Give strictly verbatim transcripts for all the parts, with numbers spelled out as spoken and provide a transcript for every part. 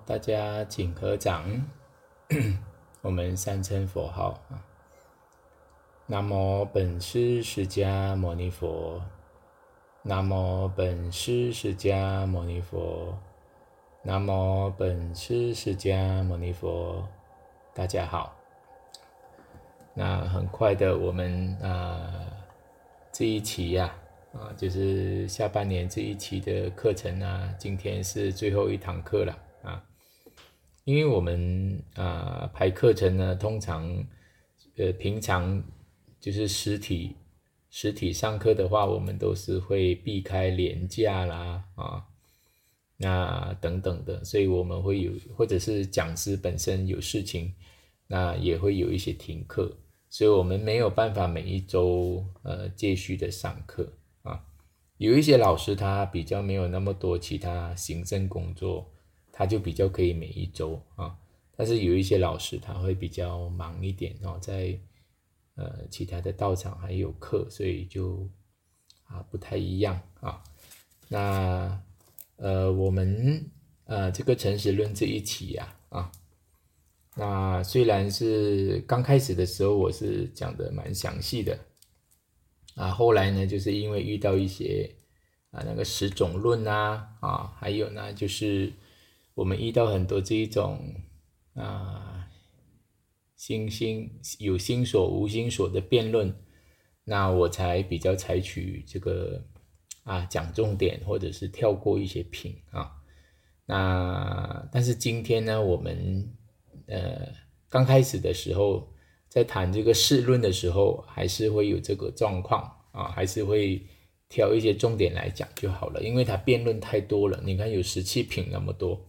大家请合掌，我们三称佛号啊。南无本师释迦牟尼佛，南无本师释迦牟尼佛，南无本师释迦牟尼佛。大家好，那很快的，我们啊这一期呀啊，就是下半年这一期的课程啊，今天是最后一堂课了啊。因为我们啊排课程呢，通常呃平常就是实体实体上课的话，我们都是会避开连假啦啊，那等等的，所以我们会有，或者是讲师本身有事情，那也会有一些停课，所以我们没有办法每一周呃继续的上课啊。有一些老师他比较没有那么多其他行政工作，他就比较可以每一周啊。但是有一些老师他会比较忙一点哦，在呃其他的道场还有课，所以就啊不太一样啊。那呃我们呃这个诚实论这一期呀 啊, 啊，那虽然是刚开始的时候我是讲的蛮详细的啊，后来呢就是因为遇到一些啊那个十种论啊啊，还有呢就是我们遇到很多这一种啊心心有心所无心所的辩论，那我才比较采取这个啊讲重点，或者是跳过一些品啊。那但是今天呢，我们呃刚开始的时候，在谈这个释论的时候，还是会有这个状况啊，还是会挑一些重点来讲就好了，因为它辩论太多了，你看有十七品那么多。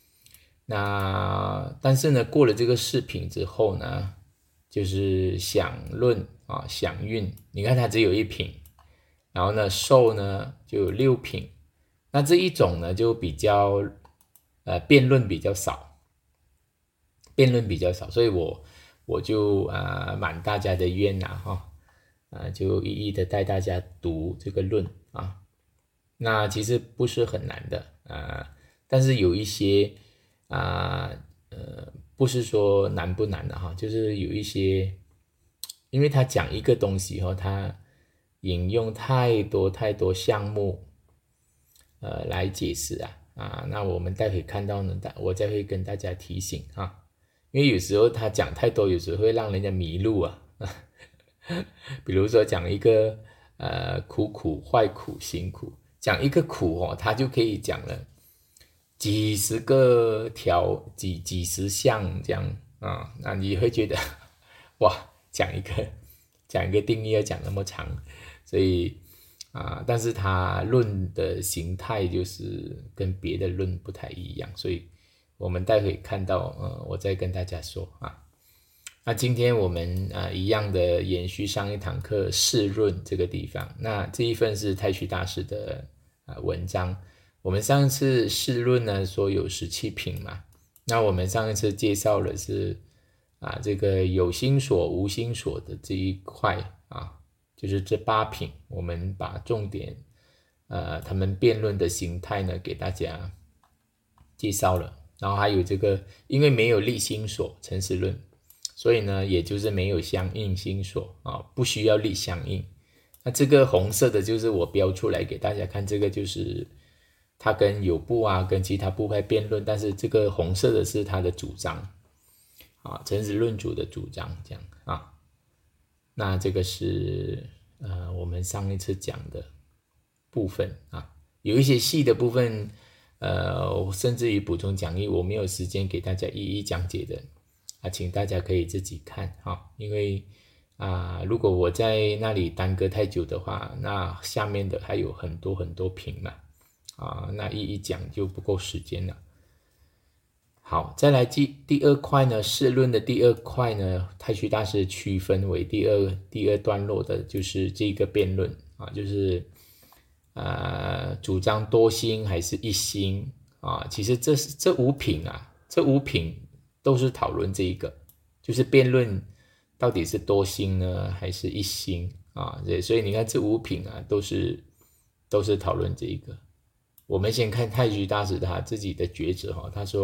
那但是呢，过了这个释品之后呢，就是想论啊想运，你看它只有一品，然后呢受呢就有六品，那这一种呢就比较呃辩论比较少，辩论比较少，所以我我就啊、呃、满大家的愿呐哈，啊就一一的带大家读这个论啊，那其实不是很难的啊，但是有一些啊呃不是说难不难的哈，就是有一些，因为他讲一个东西哈，他引用太多太多项目呃来解释啊啊，那我们待会看到呢，我再会跟大家提醒啊，因为有时候他讲太多，有时候会让人家迷路啊，比如说讲一个呃苦苦坏苦辛苦，讲一个苦哦，他就可以讲了几十个条几几十项这样啊，那你会觉得哇，讲一个讲一个定义要讲那么长，所以啊，但是他论的形态就是跟别的论不太一样，所以我们待会看到，呃，我再跟大家说啊。那今天我们啊一样的延续上一堂课释论这个地方，那这一份是太虚大师的啊文章。我们上一次释论呢说有十七品嘛，那我们上一次介绍的是啊这个有心所无心所的这一块啊，就是这八品，我们把重点呃他们辩论的形态呢给大家介绍了，然后还有这个因为没有立心所诚实论，所以呢也就是没有相应心所啊，不需要立相应。那这个红色的就是我标出来给大家看，这个就是他跟有部啊跟其他部派辩论，但是这个红色的是他的主张啊，诚实论主的主张这样啊。那这个是呃我们上一次讲的部分啊，有一些细的部分呃甚至于补充讲义我没有时间给大家一一讲解的啊，请大家可以自己看哈，因为啊如果我在那里耽搁太久的话，那下面的还有很多很多品嘛啊，那一一讲就不够时间了。好，再来第第二块呢，释论的第二块呢，太虚大师区分为第二第二段落的，就是这个辩论啊，就是呃主张多心还是一心啊？其实这是这五品啊，这五品都是讨论这一个，就是辩论到底是多心呢，还是一心啊？所以你看这五品啊，都是都是讨论这一个。我们先看太虚大师他自己的抉择哈，他说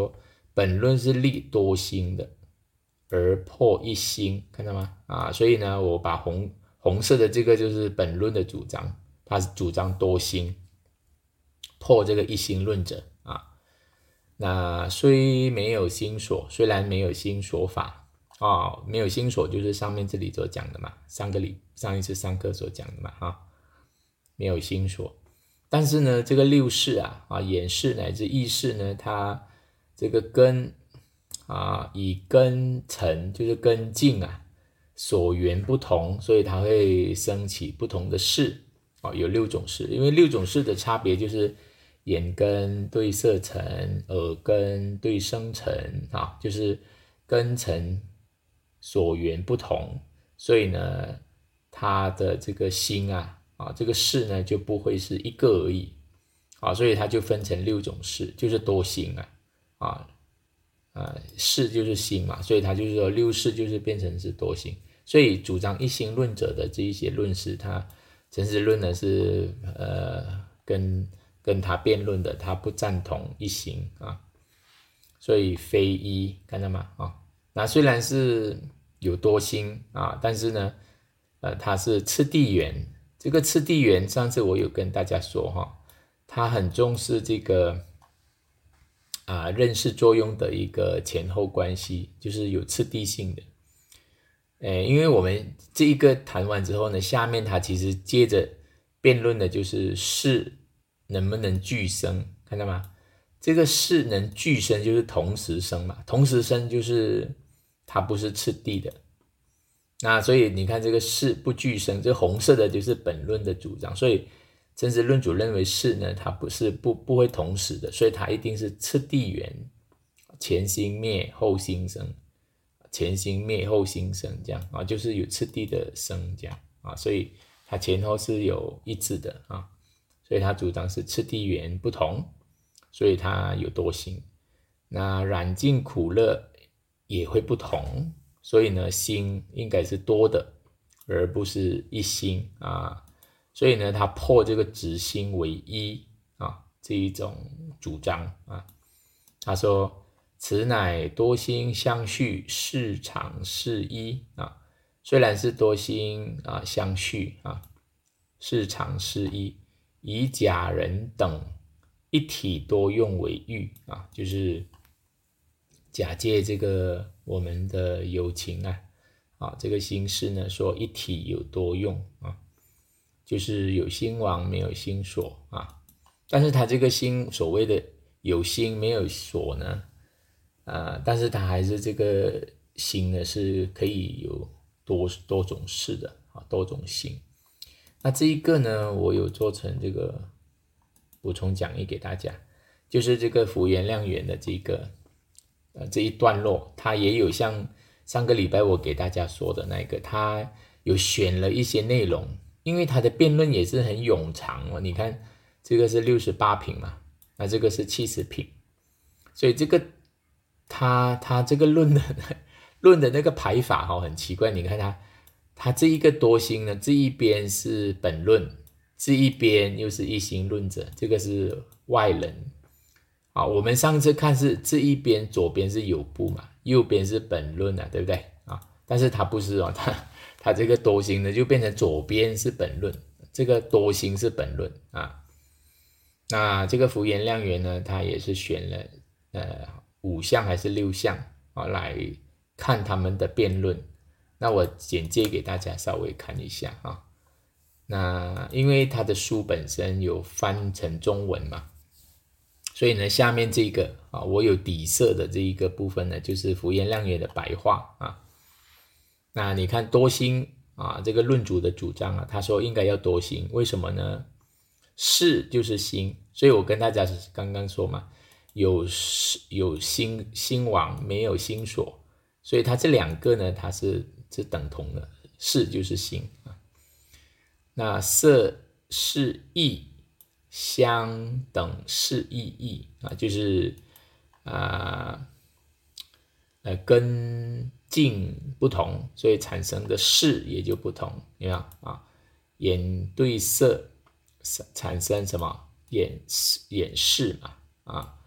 本论是立多星的，而破一星，看到吗？啊，所以呢，我把红红色的这个就是本论的主张，它是主张多星，破这个一星论者啊。那虽没有心所，虽然没有心所法啊，没有心所就是上面这里所讲的嘛，上个礼上一次上课所讲的嘛哈、啊，没有心所，但是呢，这个六识啊啊眼识乃至意识呢，它这个根啊以根尘就是根境啊所缘不同，所以它会升起不同的识啊，有六种识，因为六种识的差别就是眼根对色尘，耳根对声尘啊，就是根尘所缘不同，所以呢，它的这个心啊啊这个识呢就不会是一个而已啊，所以它就分成六种识，就是多心啊啊啊识就是心嘛，所以它就是说六识就是变成是多心，所以主张一心论者的这一些论师，他陈实论呢是呃跟跟他辩论的，他不赞同一心啊，所以非一，看到吗？啊，那虽然是有多心啊，但是呢，呃，它是次第缘。这个次第缘，上次我有跟大家说哈，他很重视这个啊认识作用的一个前后关系，就是有次第性的。诶，因为我们这一个谈完之后呢，下面他其实接着辩论的就是识能不能俱生，看到吗？这个识能俱生就是同时生嘛，同时生就是它不是次第的。那所以你看这个识不俱生，这红色的就是本论的主张，所以真实论主认为识呢，它不是不不会同时的，所以它一定是次第缘，前心灭后心生。前心灭后心生，这样啊，就是有次第的生这样啊，所以它前后是有一致的啊，所以他主张是次第缘不同，所以它有多心。那染净苦乐也会不同，所以呢，心应该是多的，而不是一心啊。所以呢，他破这个执心为一啊这一种主张啊，他说。此乃多心相续，事常是一啊。虽然是多心啊相续啊，事常是一，以假人等一体多用为喻啊，就是假借这个我们的友情啊啊，这个心事呢说一体有多用啊，就是有心王没有心所啊，但是他这个心所谓的有心没有所呢？呃，但是它还是这个心呢，是可以有多多种式的啊，多种心。那这一个呢，我有做成这个补充讲义给大家，就是这个福缘量缘的这个呃这一段落，它也有像上个礼拜我给大家说的那个，它有选了一些内容，因为它的辩论也是很冗长哦。你看这个是六十八品嘛，那这个是七十品，所以这个。他他这个论的论的那个排法哈、哦、很奇怪，你看他他这一个多心呢，这一边是本论，这一边又是一心论者，这个是外人啊。我们上次看是这一边左边是有部嘛，右边是本论啊，对不对啊？但是他不是哦，他他这个多心呢就变成左边是本论，这个多心是本论啊。那这个福缘量缘呢，他也是选了呃。五项还是六项啊？来看他们的辩论。那我简介给大家稍微看一下啊。那因为他的书本身有翻成中文嘛，所以呢，下面这个啊，我有底色的这一个部分呢，就是福缘量缘的白话啊。那你看多心啊，这个论主的主张啊，他说应该要多心，为什么呢？识就是心，所以我跟大家刚刚说嘛。有有心心王没有心所，所以它这两个呢，它是是等同的，识就是心啊。那色是意相等是意义啊，就是啊呃根境不同，所以产生的识也就不同，你看啊，眼对色产生什么眼眼识嘛啊。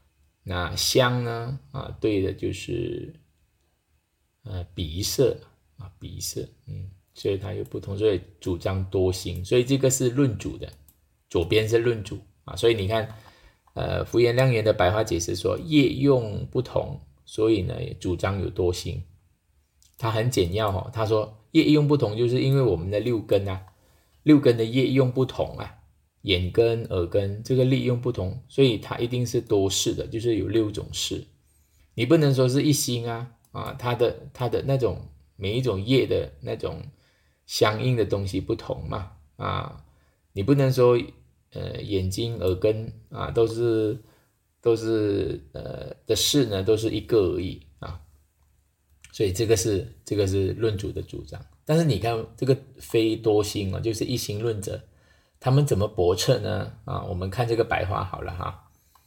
那香呢啊，对的就是呃鼻塞啊，鼻塞，嗯，所以它有不同，所以主张多心，所以这个是论主的，左边是论主啊，所以你看，呃，福颜亮元的白话解释说业用不同，所以呢主张有多心，他很简要哦，他说业用不同，就是因为我们的六根啊，六根的业用不同啊。眼根、耳根这个力用不同，所以它一定是多事的，就是有六种事。你不能说是一心啊啊，它的它的那种每一种业的那种相应的东西不同嘛啊，你不能说呃眼睛、耳根啊都是都是呃的事呢都是一个而已啊，所以这个是这个是论主的主张。但是你看这个非多心啊，就是一心论者。他们怎么驳斥呢？啊，我们看这个白话好了哈。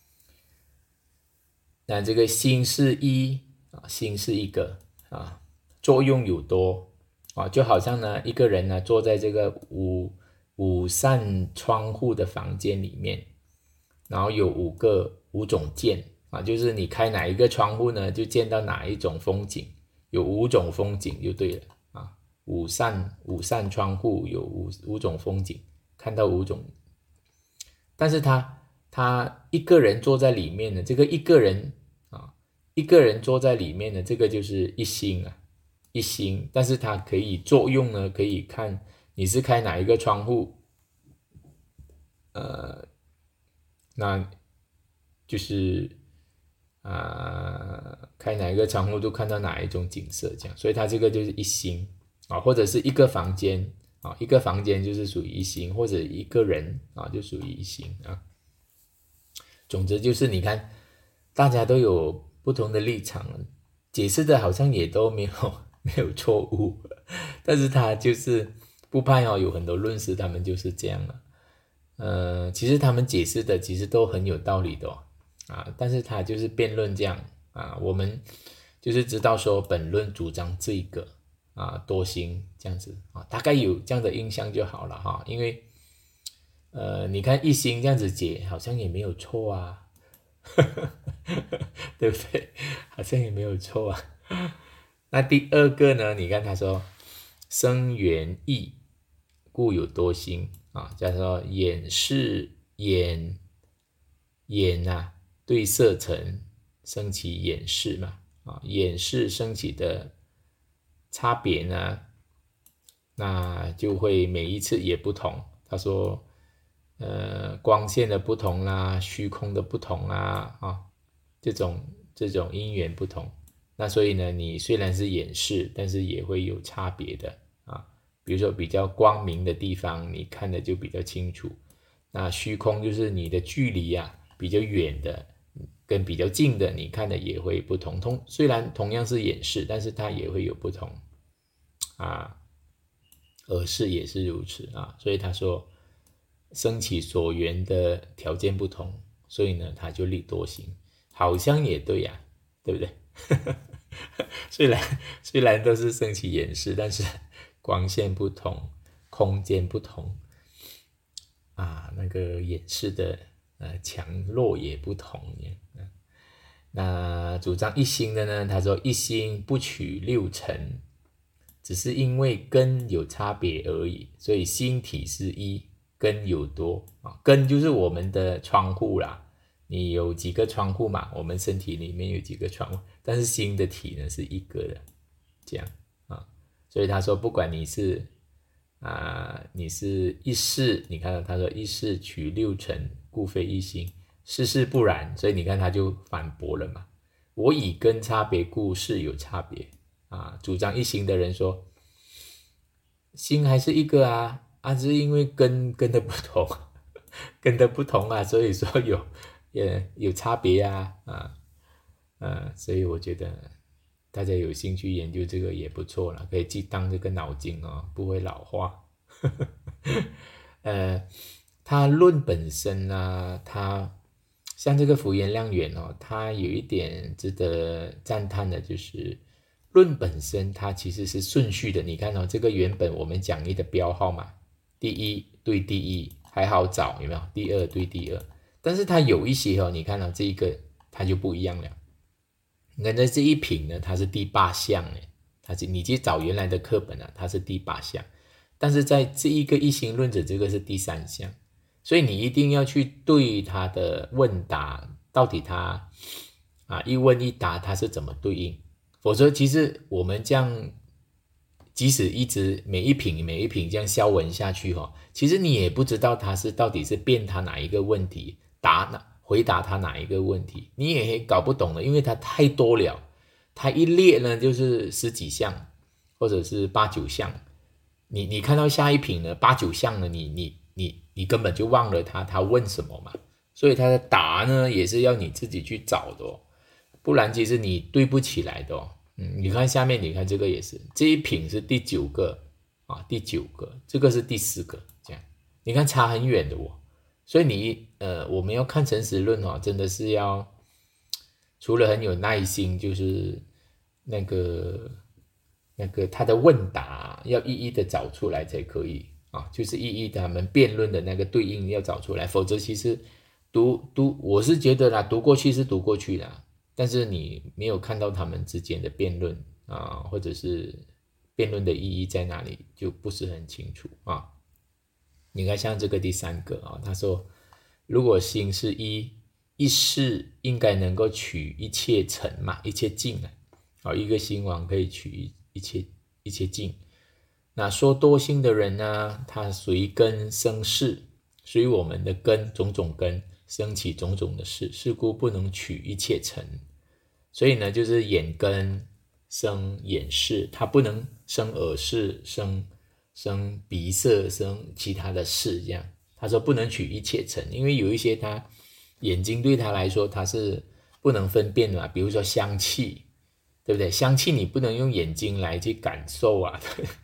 那这个心是一啊，心是一个啊，作用有多啊，就好像呢一个人呢坐在这个五五扇窗户的房间里面，然后有五个五种见啊，就是你开哪一个窗户呢，就见到哪一种风景，有五种风景就对了啊。五扇五扇窗户有五五种风景。看到五种，但是他他一个人坐在里面的这个一个人啊，一个人坐在里面的这个就是一心啊，一心，但是它可以作用呢，可以看你是开哪一个窗户，呃，那就是啊、呃，开哪一个窗户都看到哪一种景色，这样，所以它这个就是一心啊，或者是一个房间。啊，一个房间就是属于一心，或者一个人啊就属于一心啊。总之就是你看，大家都有不同的立场，解释的好像也都没有没有错误，但是他就是不怕哦，有很多论师他们就是这样了。呃，其实他们解释的其实都很有道理的哦，啊，但是他就是辩论这样啊，我们就是知道说本论主张这个。啊，多心这样子啊，大概有这样的印象就好了哈。因为，呃，你看一心这样子解，好像也没有错啊，对不对？好像也没有错啊。那第二个呢？你看他说，生缘意，故有多心啊，叫做眼视眼眼啊，对色尘生起眼视嘛啊，眼视升起的。差别呢，那就会每一次也不同。他说，呃，光线的不同啦，虚空的不同啦，啊，这种这种因缘不同。那所以呢，你虽然是眼视，但是也会有差别的啊。比如说比较光明的地方，你看的就比较清楚。那虚空就是你的距离啊，比较远的。跟比较近的，你看的也会不同。同虽然同样是眼视，但是它也会有不同啊。耳视也是如此啊。所以他说，生起所缘的条件不同，所以呢，他就立多心，好像也对呀、啊，对不对？虽然虽然都是升起眼视，但是光线不同，空间不同啊，那个眼视的。呃，强弱也不同。那主张一心的呢？他说一心不取六尘，只是因为根有差别而已，所以心体是一，根有多啊。根就是我们的窗户啦，你有几个窗户嘛？我们身体里面有几个窗户，但是心的体呢是一个的，这样啊。所以他说，不管你是啊，你是一世，你看到他说一世取六尘。故非一心，事事不然，所以你看他就反驳了嘛。我以根差别故事有差别啊。主张一心的人说，心还是一个啊，啊，只是因为根根的不同，根的不同啊，所以说有也有差别啊啊啊，所以我觉得大家有兴趣研究这个也不错了，可以去当这个脑筋哦，不会老化。呃。他论本身呢，他像这个福颜亮元哦，他有一点值得赞叹的，就是论本身它其实是顺序的。你看哦，这个原本我们讲义的标号嘛，第一对第一还好找，有没有？第二对第二，但是它有一些哦，你看到、哦、这一个它就不一样了。你看在这一品呢，它是第八项呢，它是你去找原来的课本啊，它是第八项，但是在这一个一心论者这个是第三项，所以你一定要去对它的问答到底它啊一问一答它是怎么对应，否则其实我们这样即使一直每一品每一品这样消文下去哦，其实你也不知道它是到底是辩他哪一个问题，答哪回答他哪一个问题，你也搞不懂了，因为它太多了，它一列呢就是十几项或者是八九项，你你看到下一品呢八九项呢，你你你你根本就忘了他他问什么嘛，所以他的答呢也是要你自己去找的哦，不然其实你对不起来的哦。嗯，你看下面，你看这个也是，这一品是第九个啊，第九个，这个是第四个，这样你看差很远的哦。所以你呃，我们要看诚实论哦，真的是要除了很有耐心，就是那个那个他的问答要一一的找出来才可以啊，就是一一的他们辩论的那个对应要找出来，否则其实读读我是觉得啦，读过去是读过去啦。但是你没有看到他们之间的辩论啊，或者是辩论的意义在哪里，就不是很清楚啊。你看像这个第三个啊，他说如果心是一，一事应该能够取一切尘嘛，一切境啊，啊一个心王可以取一切一切境。那说多心的人呢，他随根生事，随我们的根种种根生起种种的事，是故不能取一切尘。所以呢，就是眼根生眼识，它不能生耳识，生生鼻色，生其他的事，这样。他说不能取一切尘，因为有一些他眼睛对他来说他是不能分辨的嘛，比如说香气，对不对？香气你不能用眼睛来去感受啊。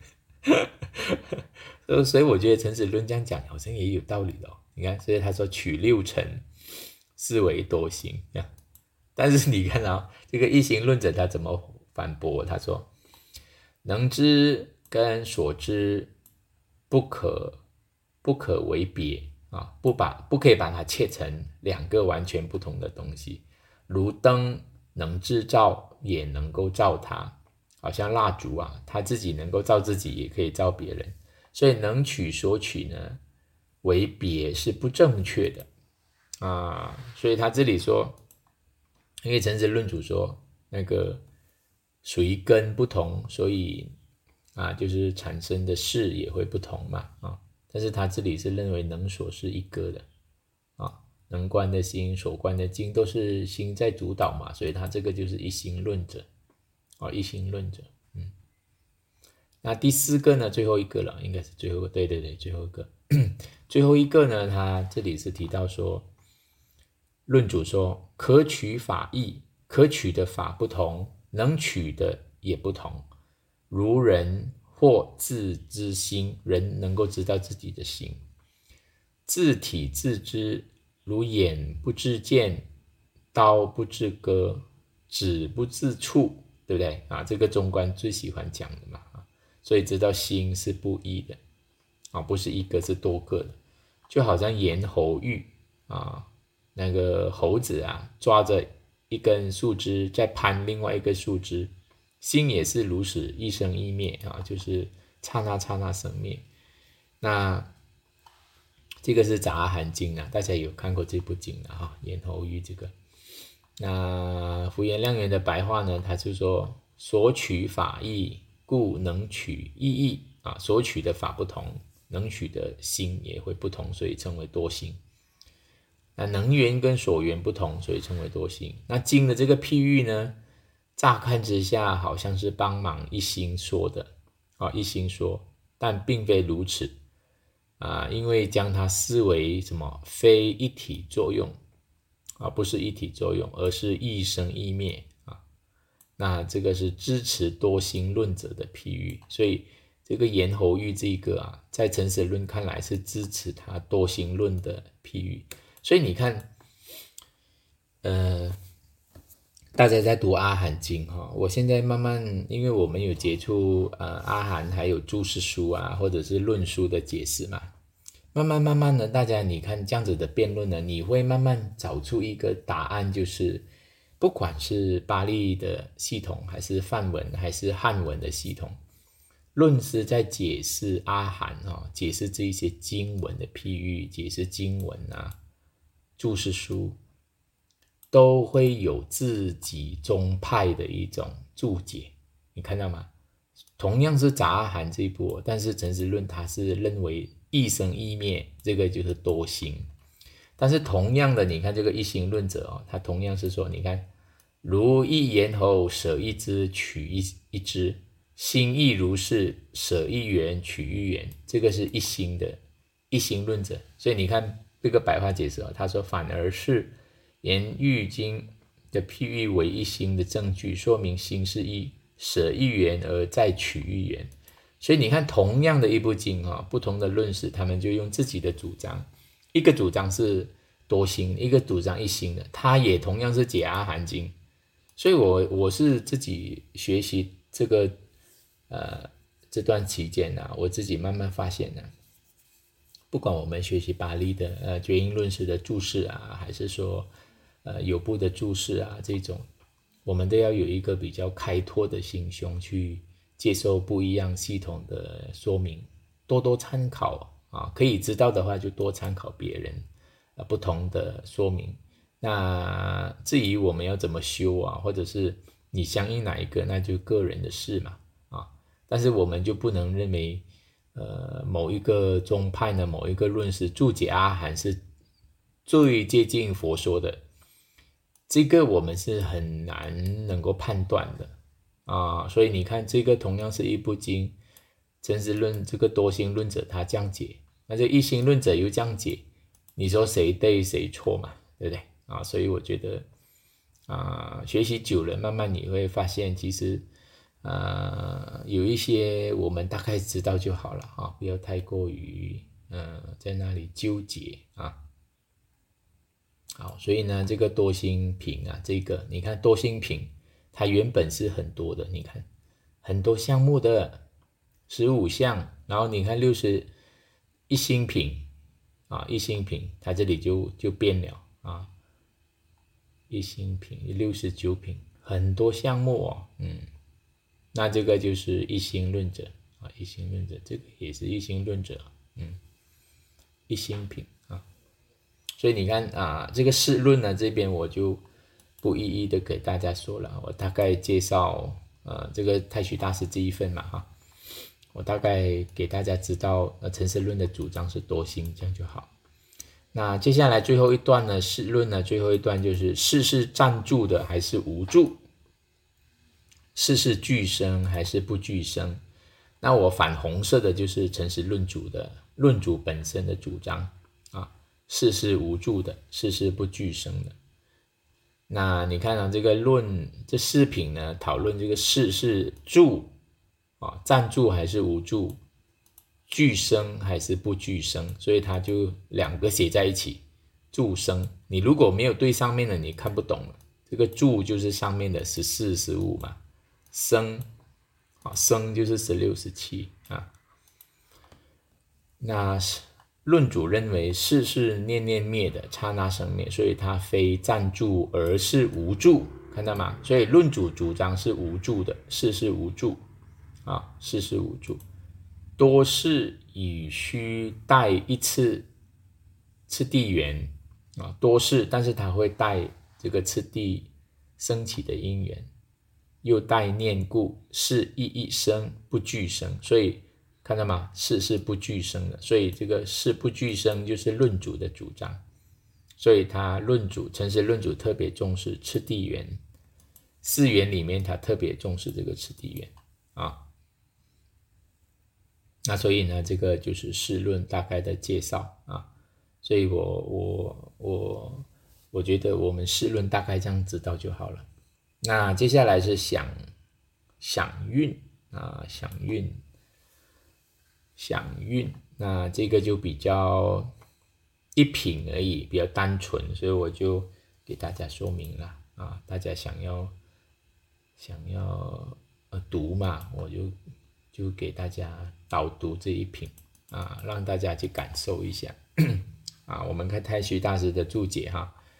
所以我觉得陈子论这样讲好像也有道理的哦。你看，所以他说取六尘，是为多心，这样。但是你看啊，这个一行论者他怎么反驳？他说：“能知跟所知不可不可为别啊，不把不可以把它切成两个完全不同的东西。如灯能制照，也能够照它，好像蜡烛啊，它自己能够照自己，也可以照别人。所以能取所取呢，为别是不正确的啊。所以他这里说。”因为陈实论主说那个随根不同，所以啊，就是产生的事也会不同嘛啊。但是他这里是认为能所是一个的啊，能观的心、所观的境都是心在主导嘛，所以他这个就是一心论者啊，一心论者。嗯，那第四个呢，最后一个了，应该是最后一个，对对对，最后一个，最后一个呢，他这里是提到说。论主说，可取法异，可取的法不同，能取的也不同。如人或自知心，人能够知道自己的心，自体自知，如眼不知见，刀不知割，指不自触，对不对啊？这个中观最喜欢讲的嘛，所以知道心是不一的啊，不是一个，是多个的，就好像咽喉喻啊。那个猴子啊，抓着一根树枝在攀另外一根树枝，心也是如此，一生一灭啊，就是刹那刹那生灭。那这个是杂阿含经啊，大家有看过这部经的哈，咽喉喻这个。那福严亮元的白话呢，他就说所取法异，故能取异义啊，所取的法不同，能取的心也会不同，所以称为多心。那能缘跟所缘不同，所以称为多心。那经的这个譬喻呢，乍看之下好像是帮忙一心说的啊，一心说，但并非如此啊，因为将它视为什么非一体作用啊，不是一体作用，而是一生一灭啊。那这个是支持多心论者的譬喻，所以这个咽喉喻这个啊，在诚实论看来是支持他多心论的譬喻。所以你看，呃，大家在读阿含经哈，我现在慢慢，因为我们有接触呃阿含还有注释书啊，或者是论书的解释嘛，慢慢慢慢的，大家你看这样子的辩论呢，你会慢慢找出一个答案，就是不管是巴利的系统，还是梵文，还是汉文的系统，论师在解释阿含啊，解释这一些经文的譬喻，解释经文啊，注释书，都会有自己宗派的一种注解，你看到吗？同样是杂阿含这一部，但是陈实论他是认为一生一灭，这个就是多心。但是同样的，你看这个一心论者哦，他同样是说，你看如一猿猴，舍一只，取一一只，心亦如是，舍一元，取一元，这个是一心的一心论者。所以你看这个白话解释哦，他说反而是言喻经的譬喻为一心的证据，说明心是一，舍一元而再取一元。所以你看同样的一部经啊，不同的论师他们就用自己的主张，一个主张是多心，一个主张一心的，他也同样是解阿含经。所以我我是自己学习这个呃这段期间啊，我自己慢慢发现呢、啊，不管我们学习巴利的呃觉音论师的注释啊，还是说呃有部的注释啊，这种我们都要有一个比较开拓的心胸去接受不一样系统的说明，多多参考啊，可以知道的话就多参考别人呃不同的说明。那至于我们要怎么修啊，或者是你相应哪一个，那就个人的事嘛啊。但是我们就不能认为，呃，某一个宗派呢，某一个论师注解阿含是最接近佛说的，这个我们是很难能够判断的啊。所以你看，这个同样是一部经，真实论这个多心论者他这样解，那这一心论者又这样解，你说谁对谁错嘛，对不对？啊，所以我觉得啊，学习久了，慢慢你会发现，其实啊，有一些我们大概知道就好了啊，不要太过于嗯、呃、在那里纠结啊。好，所以呢，这个多心品啊，这个你看多心品，它原本是很多的，你看很多项目的十五项，然后你看六十一心品啊，一心品，它这里就就变了啊。一心品六十九品，很多项目哦，嗯，那这个就是一心论者啊，一心论者，这个也是一心论者，嗯，一心品啊，所以你看啊，这个释论呢，这边我就不一一的给大家说了，我大概介绍呃这个太虚大师这一份嘛哈，我大概给大家知道呃陈实论的主张是多心，这样就好。那接下来最后一段呢，释论呢，最后一段就是事是暂住的还是无住，事是具生还是不具生。那我反红色的就是陈实论主的论主本身的主张啊，事是无住的，事是不具生的。那你看啊，这个论这四品呢，讨论这个事是住啊，暂住还是无住，具生还是不具生，所以它就两个写在一起，住生。你如果没有对上面的，你看不懂了。这个住就是上面的十四、十五嘛，生啊，生就是十六、十七啊。那论主认为事是念念灭的，刹那生灭，所以它非暂住而是无住，看到吗？所以论主主张是无住的，事是无住啊，事是无住。多是以需带一次次第缘啊，多是，但是它会带这个次第升起的因缘，又带念故，是一一生不具生，所以看到吗？事是不具生的，所以这个事不具生就是论主的主张，所以他论主陈实论主特别重视次第缘，四缘里面他特别重视这个次第缘啊。那所以呢，这个就是释论大概的介绍啊，所以我我我我觉得我们释论大概这样知道就好了。那接下来是想想运啊，想运想运，那这个就比较一品而已，比较单纯，所以我就给大家说明了啊，大家想要想要呃读嘛，我就就给大家导读这一品啊，让大家去感受一下啊。我们看太虚大师的注解哈，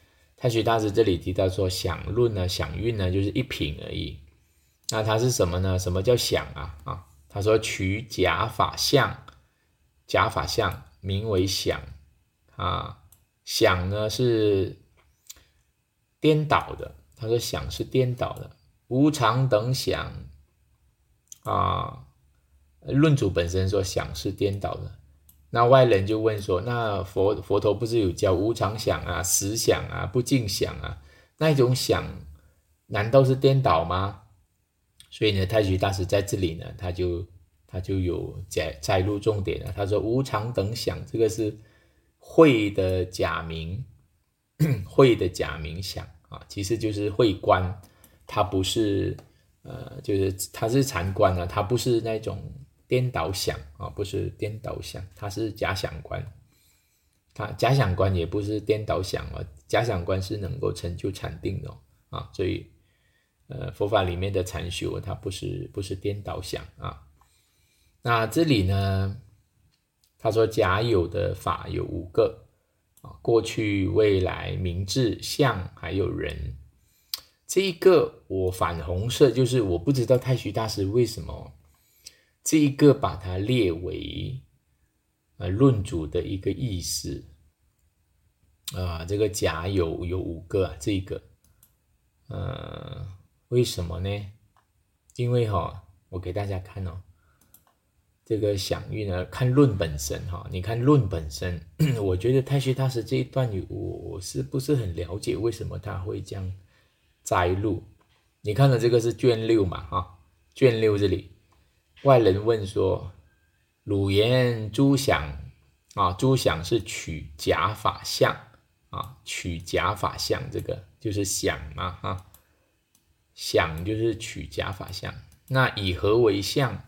太虚大师这里提到说，想论呢，想运呢，就是一品而已。那它是什么呢？什么叫想啊？啊，他说取假法相，假法相名为想啊。想呢是颠倒的，他说想是颠倒的，无常等想啊。论主本身说想是颠倒的，那外人就问说，那佛佛陀不是有教无常想啊、实想啊、不净想啊，那一种想难道是颠倒吗？所以呢，太虚大师在这里呢，他就他就有摘摘录重点了。他说无常等想这个是慧的假名，慧的假名想啊，其实就是慧观，它不是呃，就是它是禅观啊，它不是那种颠倒想啊，不是颠倒想，它是假想观。它假想观也不是颠倒想哦，假想观是能够成就禅定的、哦、啊，所以呃，佛法里面的禅修它不是不是颠倒想啊。那这里呢，他说假有的法有五个啊，过去、未来、名字、相还有人。这一个我反红色，就是我不知道太虚大师为什么这一个把它列为呃论主的一个意思啊、呃，这个假有有五个、啊，这个呃为什么呢？因为哈、哦，我给大家看哦，这个响运呢，看论本身哈、哦，你看论本身，我觉得太虚大师这一段我我是不是很了解为什么他会这样摘录？你看的这个是卷六嘛哈，卷六这里外人问说，汝言诸想啊，诸想是取假法相啊，取假法相这个就是想嘛哈，想就是取假法相，那以何为相？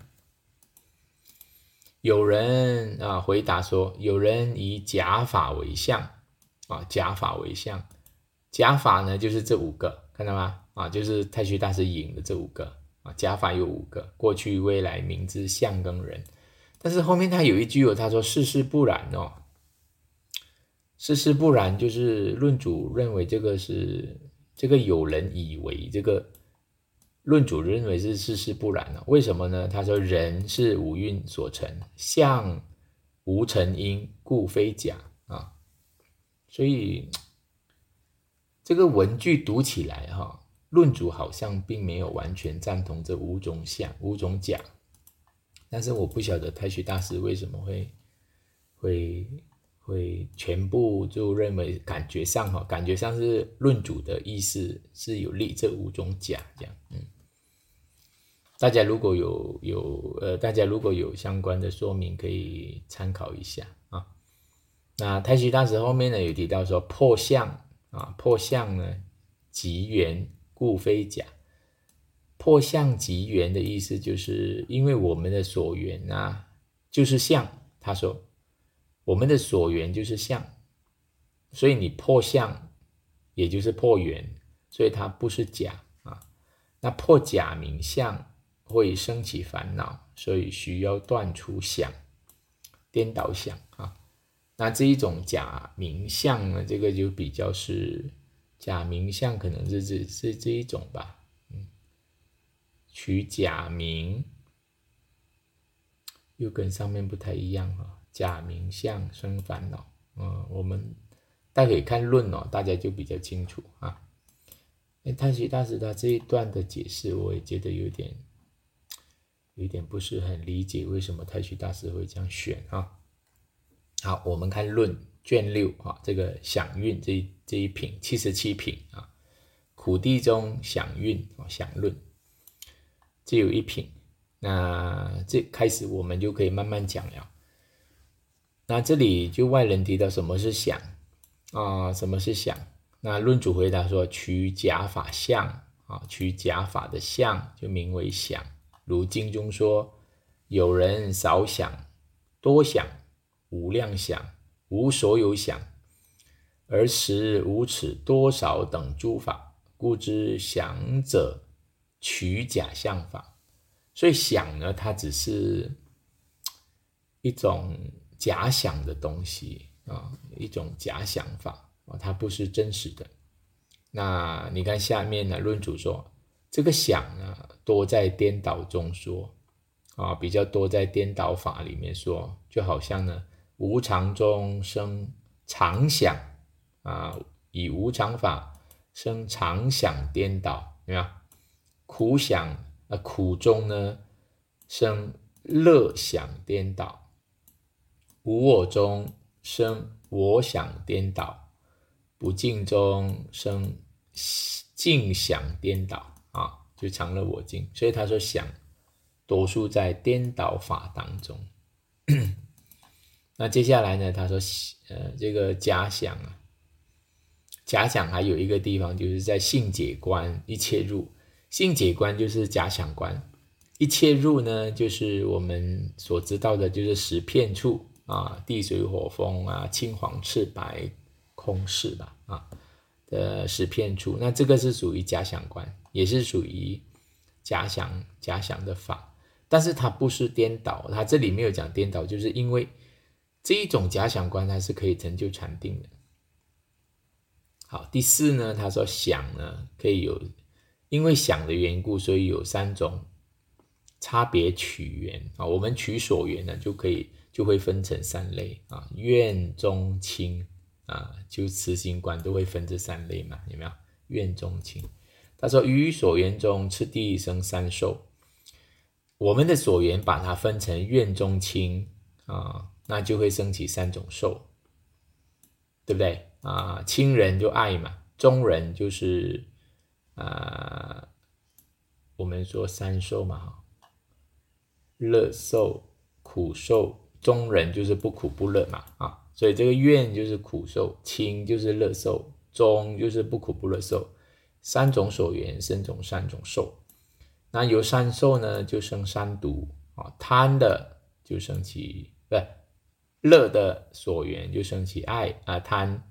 有人啊回答说，有人以假法为相啊，假法为相，假法呢就是这五个，看到吗？啊，就是太虚大师引的这五个啊，假法有五个，过去、未来、名字、相跟人。但是后面他有一句哦，他说世事不然哦，世事不然就是论主认为这个是这个有人以为这个。论主认为是世事不然了、哦，为什么呢？他说人是五蕴所成，相无成因，故非假啊。所以这个文句读起来哈、哦，论主好像并没有完全赞同这五种相、五种假，但是我不晓得太虚大师为什么会会会全部就认为感觉上哈，感觉上是论主的意思是有利这五种假这样，嗯。大家如果有有呃，大家如果有相关的说明，可以参考一下啊。那太虚大师后面呢有提到说破相啊，破相呢即缘，故非假。破相即缘的意思就是因为我们的所缘啊就是相，他说我们的所缘就是相，所以你破相也就是破缘，所以它不是假啊。那破假名相会生起烦恼，所以需要断除想，颠倒想啊。那这一种假名相呢，这个就比较是假名相，可能是这是这一种吧，嗯，取假名又跟上面不太一样啊，假名相生烦恼，嗯，我们待会看论哦，大家就比较清楚啊。太虚大师他这一段的解释，我也觉得有点。有点不是很理解为什么太虚大师会这样选啊。好，我们看论卷六啊，这个想运这一这一品七十七品啊，苦地中想运啊，想论这有一品。那这开始我们就可以慢慢讲了。那这里就外人提到什么是想啊，什么是想？那论主回答说，取假法相啊，取假法的相就名为想。如经中说，有人少想、多想、无量想、无所有想，而实无此多少等诸法，故知想者取假相法。所以想呢，它只是一种假想的东西啊，一种假想法啊，它不是真实的。 那你看下面呢，论主说这个想呢多在颠倒中说啊，比较多在颠倒法里面说，就好像呢无常中生常想啊，以无常法生常想颠倒，有没有？苦想啊，苦中呢生乐想颠倒，无我中生我想颠倒，不净中生净想颠倒啊，就常乐我净。所以他说想多数在颠倒法当中。那接下来呢，他说呃这个假想啊，假想还有一个地方就是在性解观一切入，性解观就是假想观，一切入呢就是我们所知道的就是十片处啊，地水火风啊，青黄赤白空识吧啊的十片处，那这个是属于假想观，也是属于假想假想的法，但是它不是颠倒，它这里没有讲颠倒，就是因为这一种假想观它是可以成就禅定的。好，第四呢，他说想呢可以有，因为想的缘故，所以有三种差别取缘啊。我们取所缘呢，就可以就会分成三类啊，愿中清啊，就慈心观都会分这三类嘛，有没有？愿中清，他说于所缘中次第生三受，我们的所缘把它分成愿中清啊，那就会升起三种受，对不对？啊，亲人就爱嘛，中人就是啊，我们说三受嘛，乐受、苦受，中人就是不苦不乐嘛，啊，所以这个愿就是苦受，亲就是乐受，中就是不苦不乐受，三种所缘生种三种受。那由三受呢，就生三毒啊，贪的就生起不是乐的所缘就生起爱啊贪。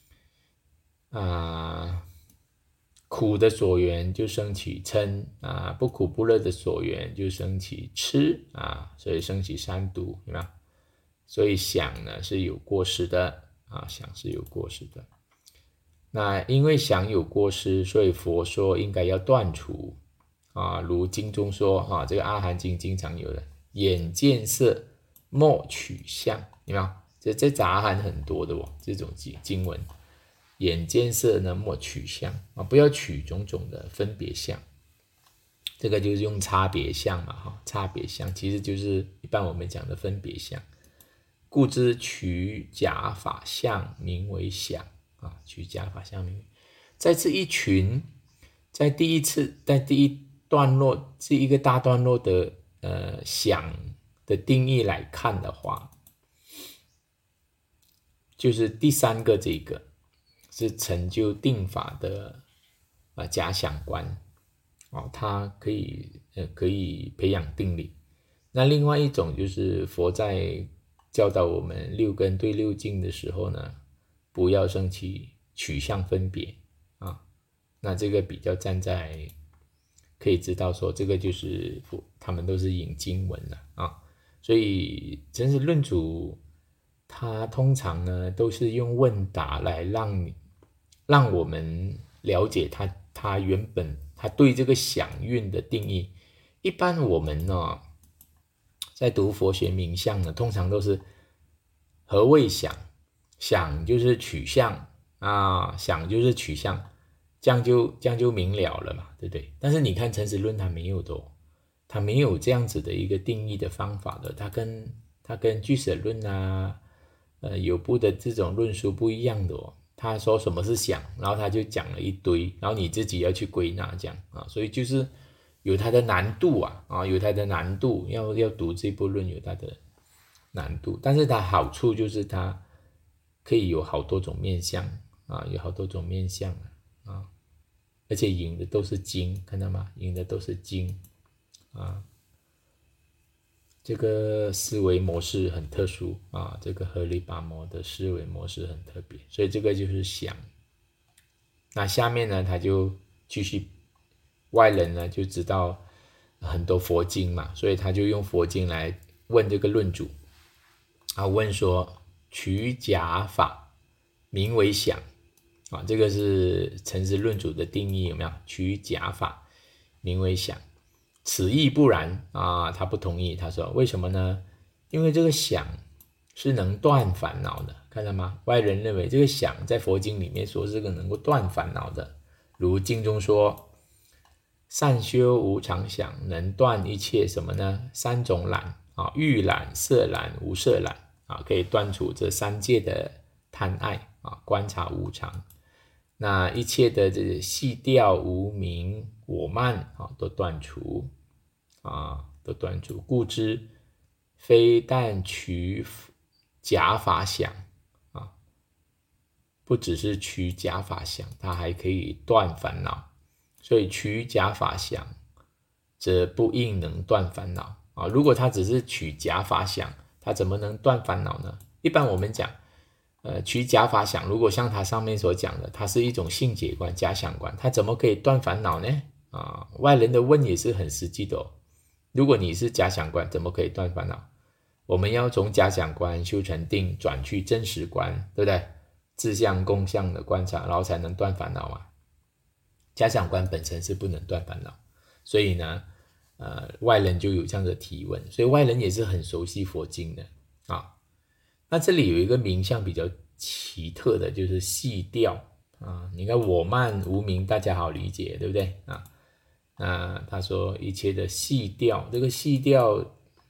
啊，苦的所缘就生起嗔啊，不苦不乐的所缘就生起痴啊，所以生起三毒，有没有？所以想呢是有过失的啊，想是有过失的。那因为想有过失，所以佛说应该要断除啊，如经中说啊，这个阿含经经常有的眼见色莫取相，有没有？这这杂含很多的哦，这种经经文。眼见色呢，莫取相啊，不要取种种的分别相，这个就是用差别相嘛，哈，差别相其实就是一般我们讲的分别相，故知取假法相名为想啊，取假法相名为。在这一群，在第一次，在第一段落这一个大段落的呃想的定义来看的话，就是第三个这个。是成就定法的啊假想观哦，它可以呃可以培养定力。那另外一种就是佛在教导我们六根对六境的时候呢，不要升起取向分别啊。那这个比较站在可以知道说，这个就是他们都是引经文了啊，所以真是论主他通常呢都是用问答来让你。让我们了解他他原本他对这个想蕴的定义。一般我们呢在读佛学名相呢，通常都是何谓想？想就是取向啊，想就是取向，这样就这样就明了了嘛，对不对？但是你看陈实论他没有的、哦，他没有这样子的一个定义的方法的，他跟他跟俱舍论啊，呃有部的这种论述不一样的哦。他说什么是想，然后他就讲了一堆，然后你自己要去归纳这样啊，所以就是有它的难度啊啊，有它的难度，要要读这部论有它的难度，但是它好处就是它可以有好多种面向啊，有好多种面向啊，而且引的都是经，看到吗？引的都是经啊。这个思维模式很特殊啊，这个合理把摩的思维模式很特别，所以这个就是想。那下面呢，他就继续，外人呢就知道很多佛经嘛，所以他就用佛经来问这个论主，啊，问说取假法名为想啊，这个是陈实论主的定义，有没有？取假法名为想，此亦不然啊，他不同意，他说为什么呢？因为这个想是能断烦恼的，看到吗？外人认为这个想在佛经里面说是个能够断烦恼的，如经中说，善修无常想，能断一切什么呢？三种懒啊，欲懒、色懒、无色懒啊，可以断除这三界的贪爱啊，观察无常。那一切的这个细调无明我慢啊，都断除啊，都断除。故知非但取假法想啊，不只是取假法想，它还可以断烦恼。所以取假法想，则不应能断烦恼啊。如果他只是取假法想，他怎么能断烦恼呢？一般我们讲。呃，取假法想，如果像他上面所讲的，它是一种性解观、假想观，它怎么可以断烦恼呢？啊，外人的问也是很实际的哦。如果你是假想观，怎么可以断烦恼？我们要从假想观修成定，转去真实观，对不对？自相共相的观察，然后才能断烦恼嘛。假想观本身是不能断烦恼，所以呢，呃，外人就有这样的提问，所以外人也是很熟悉佛经的啊。那这里有一个名相比较奇特的，就是细调啊。你看我慢无明，大家好理解，对不对啊？那他说一切的细调，这个细调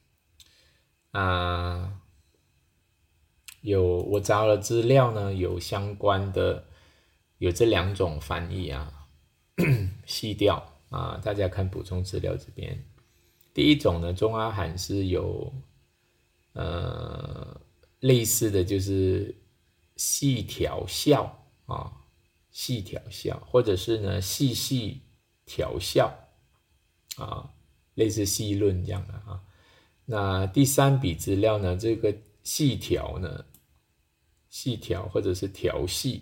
啊，有我找了资料呢，有相关的，有这两种翻译啊，细调啊，大家看补充资料这边，第一种呢，中阿含是有呃。类似的就是细调笑啊，细调笑，或者是呢细细调笑啊，类似细论这样的啊。那第三笔资料呢，这个细调呢，细调或者是调细，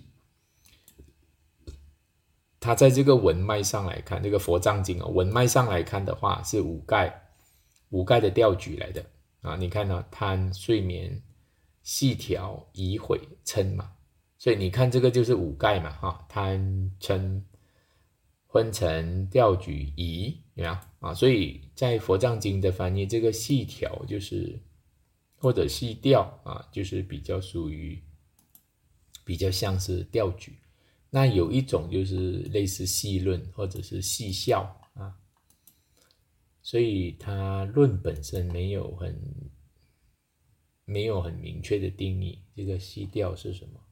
它在这个文脉上来看，这个佛藏经哦，文脉上来看的话是五盖，五盖的调举来的啊。你看呢、啊，贪、睡眠。细调、疑、悔、嗔嘛，所以你看这个就是五盖嘛，哈，贪、嗔、昏沉、调举、疑，有没有啊？所以在佛藏经的翻译，这个细调就是或者细调啊，就是比较属于比较像是调举。那有一种就是类似细论或者是细笑啊，所以它论本身没有很。没有很明确的定义，这个细调是什么？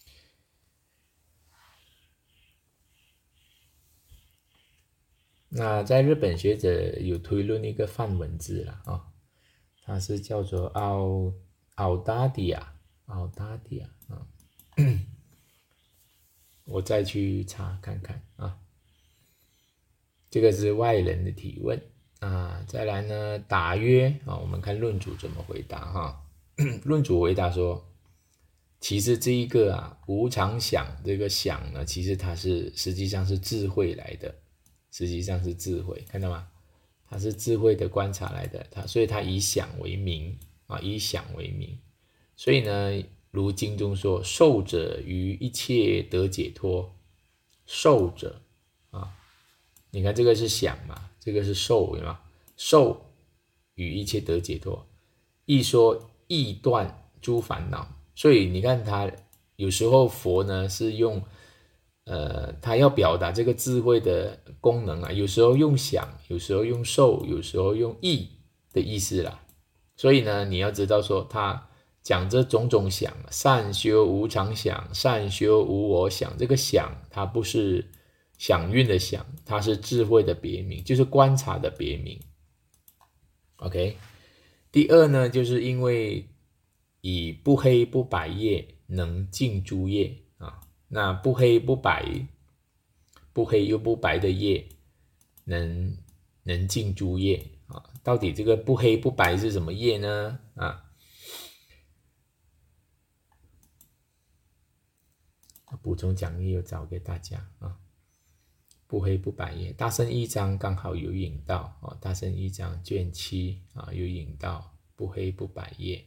那在日本学者有推论一个梵文字了啊，它是叫做奥奥达迪亚，奥达迪亚啊，我再去查看看啊。这个是外人的提问啊，再来呢，答曰啊，我们看论主怎么回答哈。论主回答说，其实这一个啊，无常想这个想呢，其实它是实际上是智慧来的，实际上是智慧，看到吗？它是智慧的观察来的，它所以它以想为名啊，以想为名，所以呢，如经中说，受者于一切得解脱，受者啊，你看这个是想嘛，这个是受，有吗？受与一切得解脱，亦说亦断诸烦恼。所以你看他有时候佛呢是用呃他要表达这个智慧的功能啊，有时候用想，有时候用受，有时候用意的意思啦。所以呢，你要知道说他讲这种种想，善修无常想，善修无我想，这个想它不是想运的想，它是智慧的别名，就是观察的别名。OK， 第二呢，就是因为以不黑不白业能尽诸业啊，那不黑不白，不黑又不白的业能能尽诸业啊。到底这个不黑不白是什么业呢？啊，补充讲义有找给大家啊。不黑不白业，大圣一章刚好有引到哦，大圣一章卷七啊有引到不黑不白业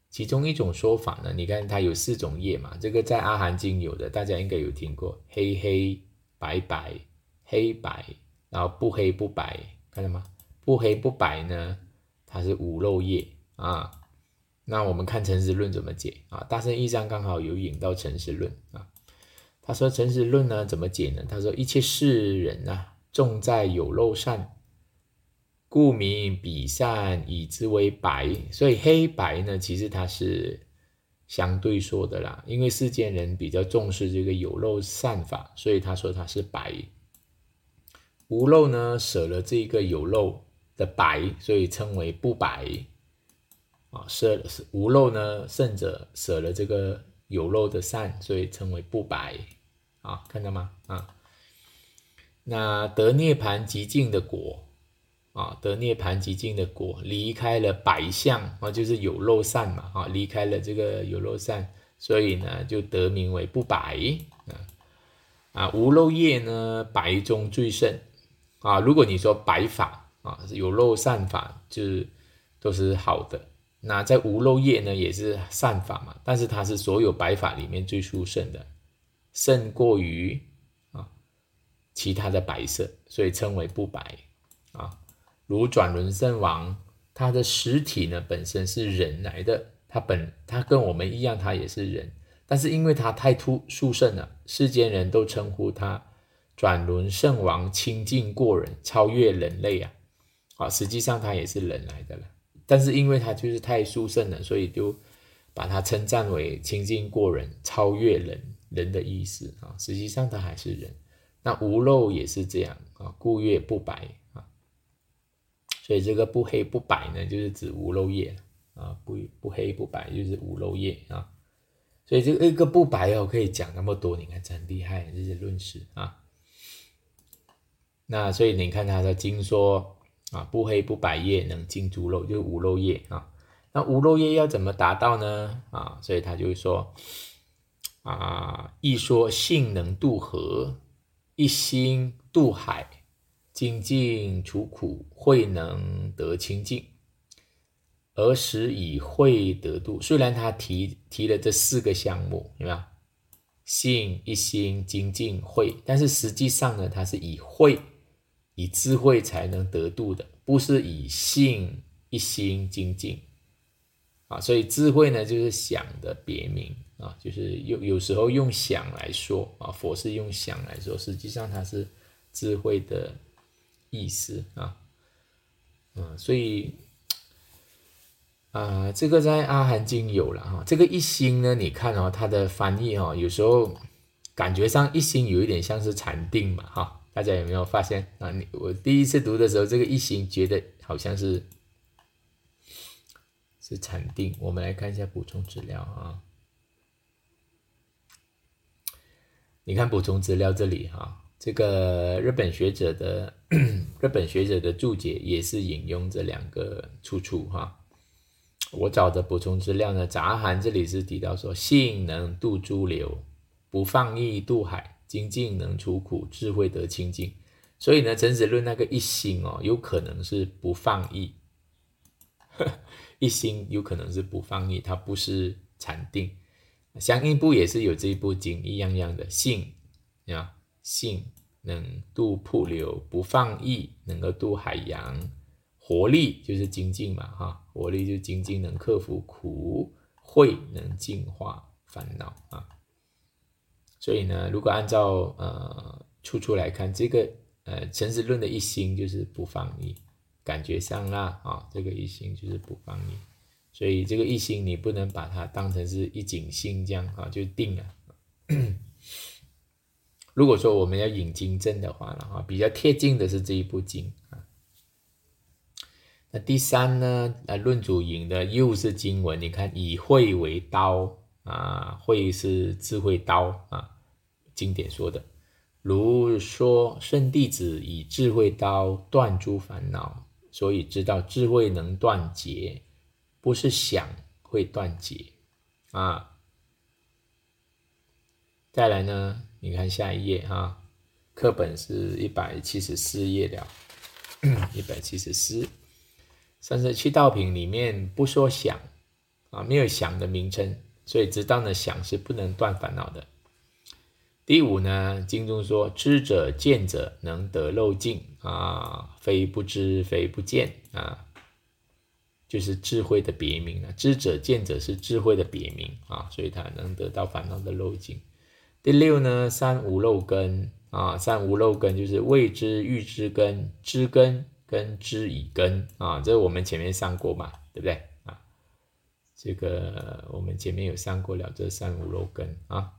其中一种说法呢，你看它有四种业嘛，这个在阿含经有的，大家应该有听过，黑黑白白黑白，然后不黑不白，看到吗？不黑不白呢，它是无漏业啊。那我们看诚实论怎么解啊？大乘义上刚好有引到诚实论啊。他说诚实论呢怎么解呢？他说一切世人啊，重在有漏善，故名彼善以之为白。所以黑白呢，其实它是相对说的啦，因为世间人比较重视这个有漏善法，所以他说它是白。无漏呢，舍了这个有漏的白，所以称为不白。啊，舍无漏呢，圣者舍了这个有漏的善，所以称为不白。啊，看到吗？啊，那得涅盘极净的果，啊，得涅盘极净的果，离开了白相啊，就是有漏善嘛，啊，离开了这个有漏善，所以呢，就得名为不白。啊，啊，无漏业呢，白中最胜。啊，如果你说白法啊，有漏善法，就是都是好的。那在无漏业呢，也是善法嘛，但是它是所有白法里面最殊胜的，胜过于啊其他的白色，所以称为不白啊。如转轮圣王，他的实体呢本身是人来的，他本他跟我们一样，他也是人，但是因为他太突殊胜了，世间人都称呼他转轮圣王清净过人，超越人类啊。啊，实际上他也是人来的了。但是因为他就是太殊胜了，所以就把他称赞为清净过人，超越人人的意思啊。实际上他还是人。那无漏也是这样啊，故曰不白啊。所以这个不黑不白呢，就是指无漏业啊，不不黑不白就是无漏业啊。所以这个一个不白哦，可以讲那么多，你看真厉害，这些论师啊。那所以你看他的经说。啊，不黑不白业能尽诸漏，就是无漏业啊。那无漏业要怎么达到呢？啊，所以他就说啊，一说性能渡河，一心渡海，精进除苦，慧能得清净，而时以慧得度。虽然他提提了这四个项目，有没有？性、一心、精进、慧，但是实际上呢，他是以慧。以智慧才能得度的，不是以性一心精进啊。所以智慧呢，就是想的别名啊，就是有有时候用想来说啊，佛是用想来说，实际上它是智慧的意思啊。嗯，所以啊、呃，这个在阿含经有了哈。这个一心呢，你看哦，它的翻译哦，有时候感觉上一心有一点像是禅定嘛哈。大家有没有发现啊？你我第一次读的时候，这个一心觉得好像是是禅定。我们来看一下补充资料啊。你看补充资料这里哈，这个日本学者的日本学者的注解也是引用这两个出处哈。我找的补充资料呢，杂含这里是提到说，性能渡诸流，不放逸渡海。精进能除苦，智慧得清净。所以呢，诚实论那个一心哦，有可能是不放逸，一心有可能是不放逸，它不是禅定。相应部也是有这一部经一样样的，性啊，性能渡瀑流，不放逸能够渡海洋，活力就是精进嘛哈，活力就是精进能克服苦，慧能净化烦恼啊。所以呢，如果按照呃出处来看，这个呃诚实论的一心就是不放逸，感觉上啦啊，这个一心就是不放逸，所以这个一心你不能把它当成是一景心这样啊，就定了。如果说我们要引经证的话了啊，比较贴近的是这一部经啊。那第三呢，呃，论主引的又是经文，你看以慧为刀。啊，慧是智慧刀啊，经典说的。如说圣弟子以智慧刀断诸烦恼，所以知道智慧能断结，不是想会断结啊。再来呢，你看下一页哈，课本是一百七十四页了，一百七十四，三十七道品里面不说想。 啊，没有想的名称，所以知道呢想是不能断烦恼的。第五呢，经中说知者见者能得漏尽啊，非不知非不见啊，就是智慧的别名了。知者见者是智慧的别名啊，所以他能得到烦恼的漏尽。第六呢，三无漏根啊，三无漏根就是未知、欲知根、知根跟知已根啊，这我们前面上过嘛，对不对啊？这个我们前面有上过了这三无漏根啊。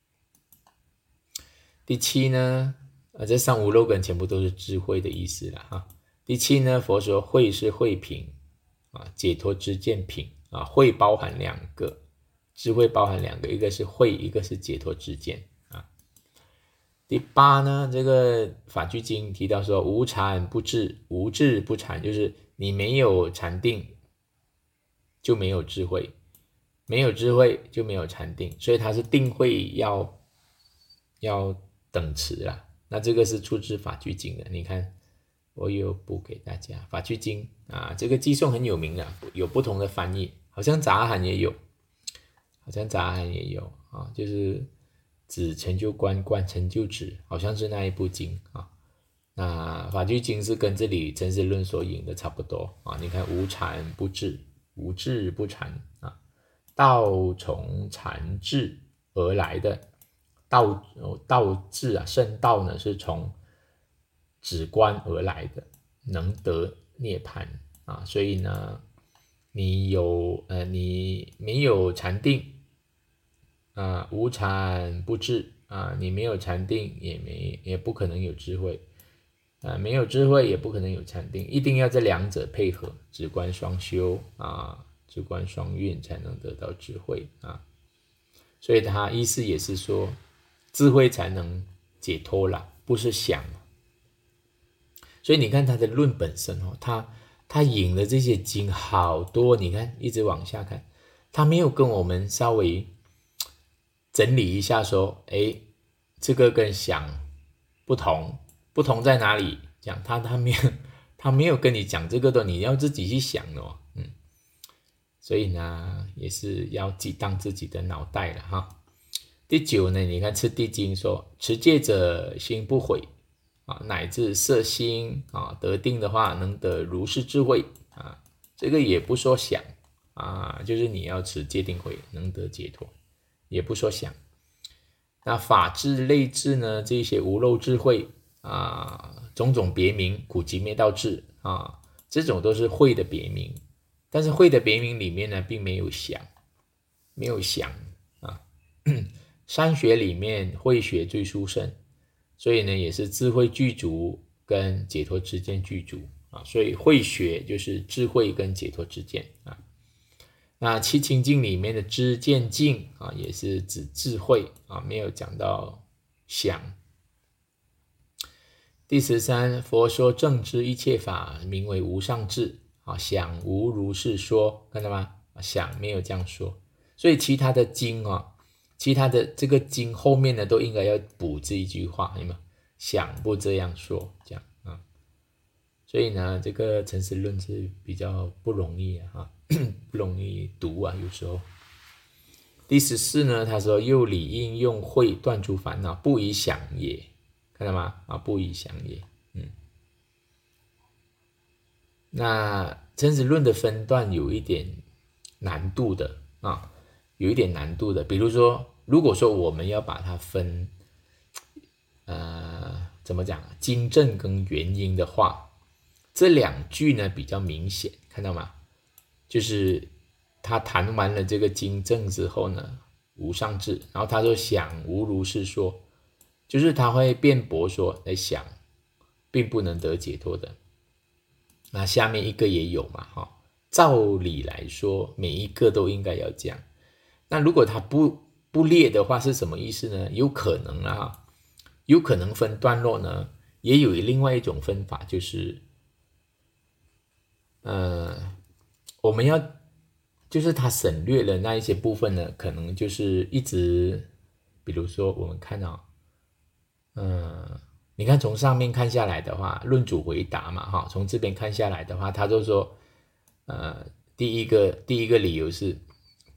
第七呢，啊，这三无漏根全部都是智慧的意思了哈。第七呢，佛说慧是慧品啊，解脱知见品啊，慧包含两个，智慧包含两个，一个是慧，一个是解脱知见啊。第八呢，这个法句经提到说无禅不智，无智不禅，就是你没有禅定就没有智慧，没有智慧就没有禅定，所以它是定慧要要等持啦。那这个是出自法句经的，你看我有补给大家法句经啊，这个寄颂很有名的，有不同的翻译，好像杂含也有，好像杂含也有啊，就是指成就观，观成就止，好像是那一部经啊。那法句经是跟这里真实论所引的差不多啊。你看无禅不智，无智不禅啊，道从禅智而来的。道道智啊，圣道呢是从止观而来的，能得涅槃啊。所以呢，你有呃你没有禅定啊，无禅不智啊，你没有禅定也没也不可能有智慧啊，没有智慧也不可能有禅定，一定要这两者配合，止观双修啊，止观双运才能得到智慧啊。所以他意思也是说，智慧才能解脱啦，不是想。所以你看他的论本身哦，他他引的这些经好多，你看一直往下看，他没有跟我们稍微整理一下说，诶，这个跟想不同，不同在哪里？讲他他没有他没有跟你讲这个的，你要自己去想的哦，嗯，所以呢也是要激荡自己的脑袋了哈。第九呢，你看次第经说持戒者心不毁啊，乃至摄心啊，得定的话能得如是智慧啊，这个也不说想啊，就是你要持戒定慧能得解脱，也不说想。那法智类智呢，这些无漏智慧啊，种种别名苦集灭道智啊，这种都是慧的别名，但是慧的别名里面呢并没有想，没有想啊。三学里面慧学最殊胜，所以呢也是智慧具足跟解脱知见具足啊，所以慧学就是智慧跟解脱知见啊。那七情境里面的知见境啊，也是指智慧啊，没有讲到想。第十三，佛说正知一切法名为无上智啊，想无如是说，看到吗？想没有这样说，所以其他的经啊。其他的这个经后面呢，都应该要补这一句话，有没有？想不这样说，这样啊。所以呢，这个诚实论是比较不容易啊，不容易读啊，有时候。第十四呢，他说又理应用慧断除烦恼，不以想也，看到吗？啊，不以想也，嗯。那诚实论的分段有一点难度的啊。有一点难度的，比如说，如果说我们要把它分，呃，怎么讲，经证跟原因的话，这两句呢比较明显，看到吗？就是他谈完了这个经证之后呢，无上智，然后他说想无如是说，就是他会辩驳说，来想并不能得解脱的。那下面一个也有嘛，哈，照理来说，每一个都应该要这样。那如果他不不列的话是什么意思呢？有可能啊，有可能分段落呢，也有另外一种分法，就是呃，我们要就是他省略了那一些部分呢，可能就是一直，比如说我们看到，嗯，你看从上面看下来的话，论主回答嘛，哈，从这边看下来的话，他就说，呃，第一个第一个理由是。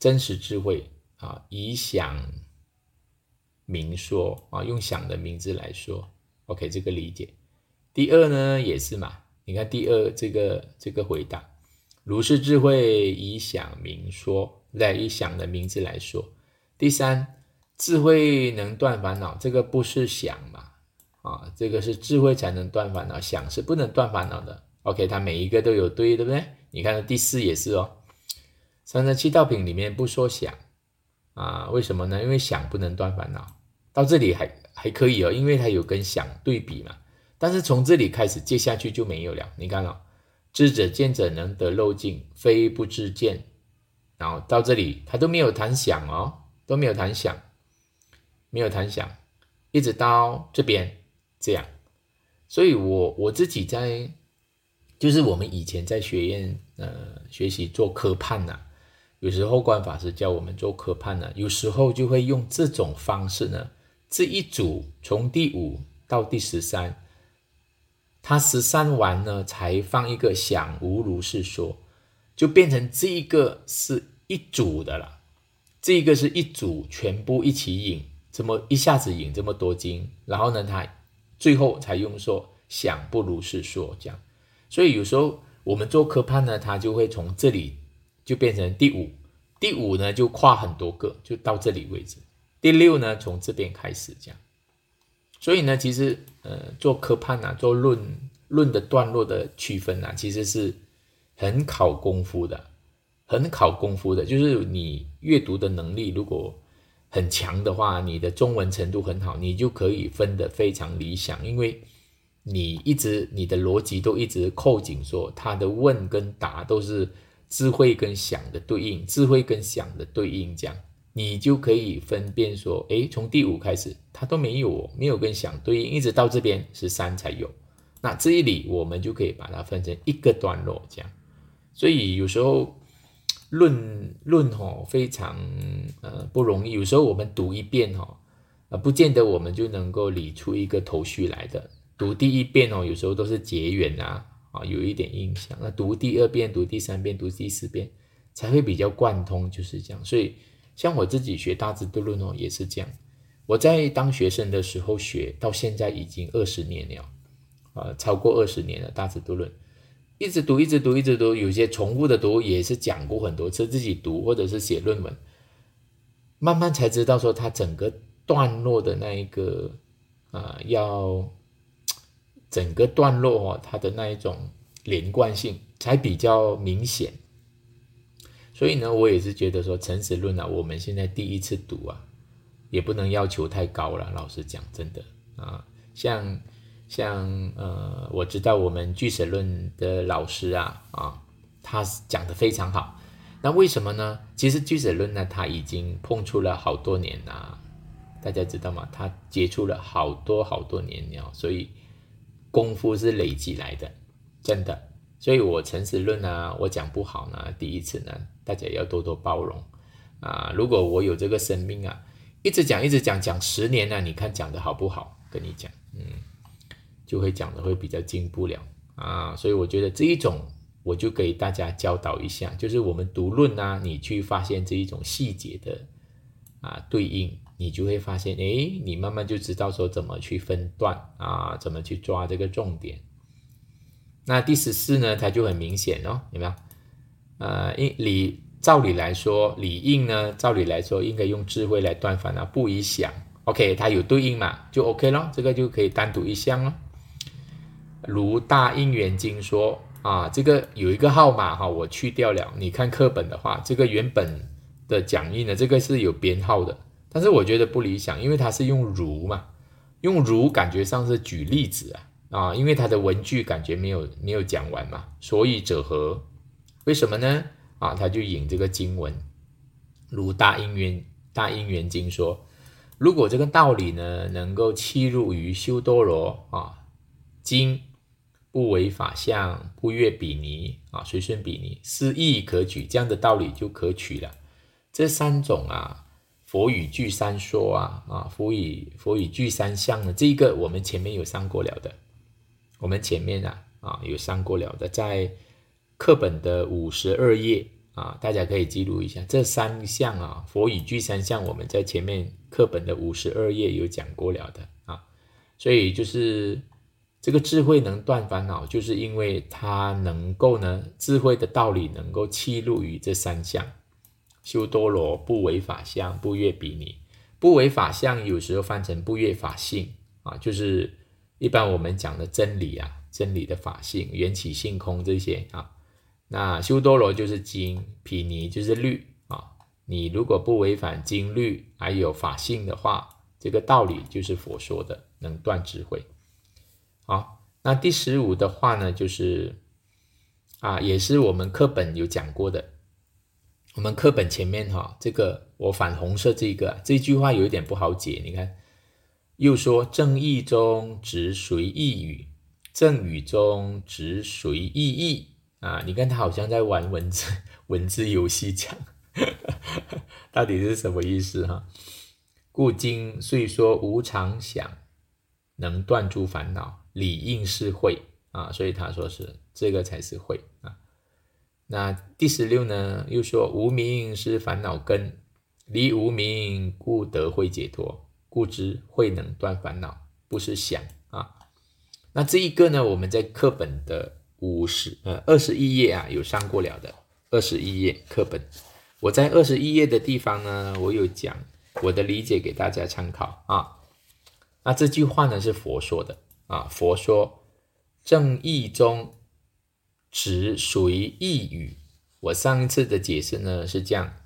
真实智慧啊，以想明说啊，用想的名字来说 ，OK， 这个理解。第二呢也是嘛，你看第二这个这个回答，如是智慧以想明说，来以想的名字来说。第三，智慧能断烦恼，这个不是想嘛，啊，这个是智慧才能断烦恼，想是不能断烦恼的。OK， 它每一个都有对，对不对？你看第四也是哦，三十七道品里面不说想啊，为什么呢？因为想不能断烦恼。到这里还还可以哦，因为它有跟想对比嘛。但是从这里开始接下去就没有了。你看哦，知者见者能得漏尽，非不知见。然后到这里他都没有谈想哦，都没有谈想，没有谈想，一直到这边这样。所以我我自己在，就是我们以前在学院呃学习做科判呐、啊，有时候观法师教我们做科判呢、啊，有时候就会用这种方式呢。这一组从第五到第十三，他十三完呢才放一个想无如是说，就变成这一个是一组的了，这一个是一组全部一起引，这么一下子引这么多经，然后呢他最后才用说想不如是说这样，所以有时候我们做科判呢，他就会从这里就变成第五，第五呢就跨很多个，就到这里为止。第六呢，从这边开始这样，所以呢，其实呃，做科判啊，做论论的段落的区分啊，其实是很考功夫的，很考功夫的。就是你阅读的能力如果很强的话，你的中文程度很好，你就可以分得非常理想，因为你一直你的逻辑都一直扣紧说，它的问跟答都是智慧跟想的对应，智慧跟想的对应这样。你就可以分辨说，诶，从第五开始它都没有，没有跟想对应，一直到这边十三才有。那这一里我们就可以把它分成一个段落这样。所以有时候论论哦非常呃不容易，有时候我们读一遍哦，呃不见得我们就能够理出一个头绪来的。读第一遍哦，有时候都是结缘啊，啊有一点印象。那读第二遍、读第三遍、读第四遍才会比较贯通，就是这样。所以。像我自己学大智度论哦，也是这样。我在当学生的时候学，到现在已经二十年了，呃，超过二十年了。大智度论一直读，一直读，一直读，有些重复的读也是讲过很多次，自己读或者是写论文，慢慢才知道说它整个段落的那一个啊、呃，要整个段落哦，它的那一种连贯性才比较明显。所以呢，我也是觉得说诚实论啊，我们现在第一次读啊，也不能要求太高了。老实讲，真的啊，像像呃，我知道我们俱舍论的老师啊啊，他讲得非常好。那为什么呢？其实俱舍论呢，他已经碰触了好多年啊，大家知道吗？他接触了好多好多年了，所以功夫是累积来的，真的。所以我诚实论啊，我讲不好呢，第一次呢，大家要多多包容啊。如果我有这个生命啊，一直讲一直讲讲十年呢、啊，你看讲的好不好？跟你讲，嗯，就会讲的会比较进步了啊。所以我觉得这一种，我就给大家教导一下，就是我们读论啊，你去发现这一种细节的啊对应，你就会发现，诶，你慢慢就知道说怎么去分段啊，怎么去抓这个重点。那第十四呢，它就很明显哦，有没有？呃，理照理来说，理应呢，照理来说应该用智慧来断烦恼，不以想。OK， 它有对应嘛，就 OK 咯，这个就可以单独一项咯。如大因缘经说啊，这个有一个号码哈，我去掉了。你看课本的话，这个原本的讲义呢，这个是有编号的，但是我觉得不理想，因为它是用如嘛，用如感觉上是举例子啊。啊，因为他的文句感觉没有没有讲完嘛，所以者何？为什么呢？啊，他就引这个经文，如大因缘大因缘经说，如果这个道理呢能够契入于修多罗啊经，不为法相，不越比尼啊，随顺比尼，是义可取，这样的道理就可取了。这三种啊。佛语具三说啊，啊，佛语佛语具三相呢，这一个我们前面有上过了的。我们前面啊啊有上过了的，在课本的五十二页啊，大家可以记录一下这三项啊，佛语具三项，我们在前面课本的五十二页有讲过了的啊，所以就是这个智慧能断烦恼，就是因为它能够呢，智慧的道理能够契入于这三项，修多罗，不为法相，不越比尼。不为法相有时候翻成不越法性啊，就是一般我们讲的真理啊，真理的法性，缘起性空这些啊。那修多罗就是经，毗尼就是律啊。你如果不违反经律还有法性的话，这个道理就是佛说的，能断智慧。好，那第十五的话呢，就是啊，也是我们课本有讲过的。我们课本前面哈，这个我反红色这个、啊、这句话有一点不好解，你看，又说正义中直随意语，正语中直随意义啊，你看他好像在玩文字文字游戏讲，到底是什么意思哈？故今虽说无常想能断诸烦恼，理应是慧啊，所以他说是这个才是慧啊。那第十六呢，又说无明是烦恼根，离无明故得慧解脱，故知慧能断烦恼，不是想啊。那这一个呢，我们在课本的五十呃二十一页啊有上过了的，二十一页课本，我在二十一页的地方呢，我有讲我的理解给大家参考啊。那这句话呢是佛说的啊，佛说正义中直随意语。我上一次的解释呢是这样，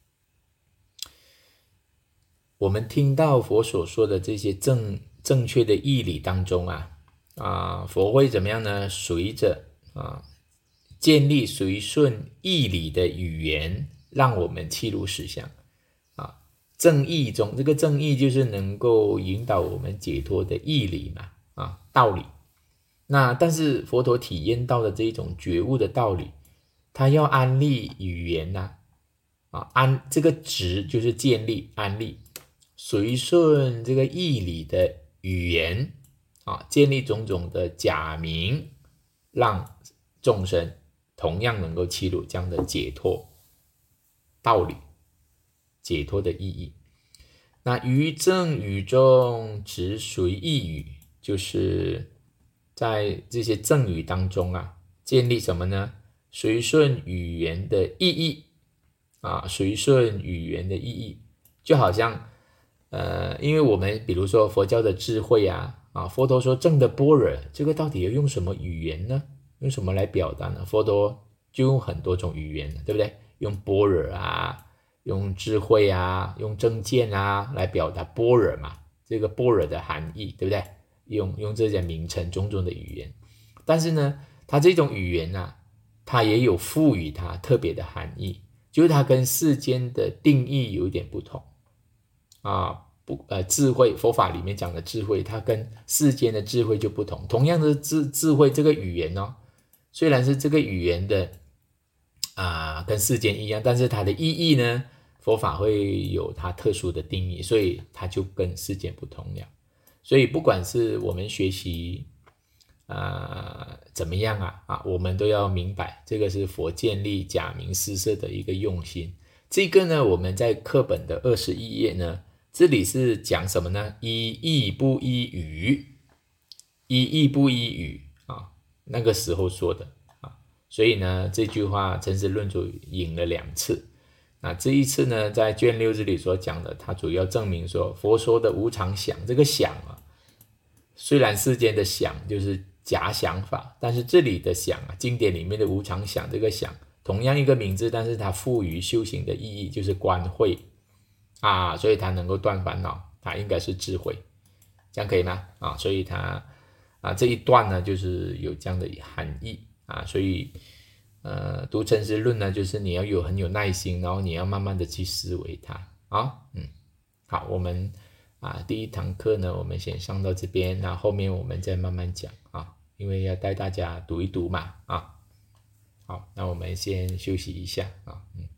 我们听到佛所说的这些正正确的义理当中啊，啊，佛会怎么样呢？随着啊建立随顺义理的语言，让我们契入实相啊。正义中，这个正义就是能够引导我们解脱的义理嘛，啊，道理。那但是佛陀体验到的这种觉悟的道理，他要安立语言呐、啊，啊安这个直就是建立安立，随顺这个义理的语言啊，建立种种的假名，让众生同样能够契入这样的解脱道理，解脱的意义。那于正语中直随意语，就是在这些正语当中啊，建立什么呢？随顺语言的意义啊，随顺语言的意义，就好像呃，因为我们比如说佛教的智慧啊，啊，佛陀说正的般若，这个到底要用什么语言呢？用什么来表达呢？佛陀就用很多种语言，对不对？用般若啊，用智慧啊，用正见啊，来表达般若嘛，这个般若的含义，对不对？用用这些名称种种的语言，但是呢，它这种语言啊，它也有赋予它特别的含义，就是它跟世间的定义有一点不同啊。不呃，智慧佛法里面讲的智慧，它跟世间的智慧就不同。同样的智智慧这个语言哦，虽然是这个语言的啊、呃、跟世间一样，但是它的意义呢，佛法会有它特殊的定义，所以它就跟世间不同了。所以不管是我们学习啊、呃、怎么样啊啊，我们都要明白，这个是佛建立假名施设的一个用心。这个呢，我们在课本的二十一页呢。这里是讲什么呢？依义不依语，依义不依语啊，那个时候说的啊，所以呢，这句话陈实论主引了两次。那这一次呢，在卷六这里所讲的，它主要证明说，佛说的无常想，这个想啊，虽然世间的想就是假想法，但是这里的想啊，经典里面的无常想这个想，同样一个名字，但是它赋予修行的意义就是观慧。啊，所以它能够断烦恼，它应该是智慧，这样可以吗？啊，所以它啊这一段呢，就是有这样的含义啊，所以呃读陈实论呢，就是你要有很有耐心，然后你要慢慢的去思维它啊，嗯，好，我们啊第一堂课呢，我们先上到这边，那后面我们再慢慢讲啊，因为要带大家读一读嘛啊，好，那我们先休息一下啊，嗯。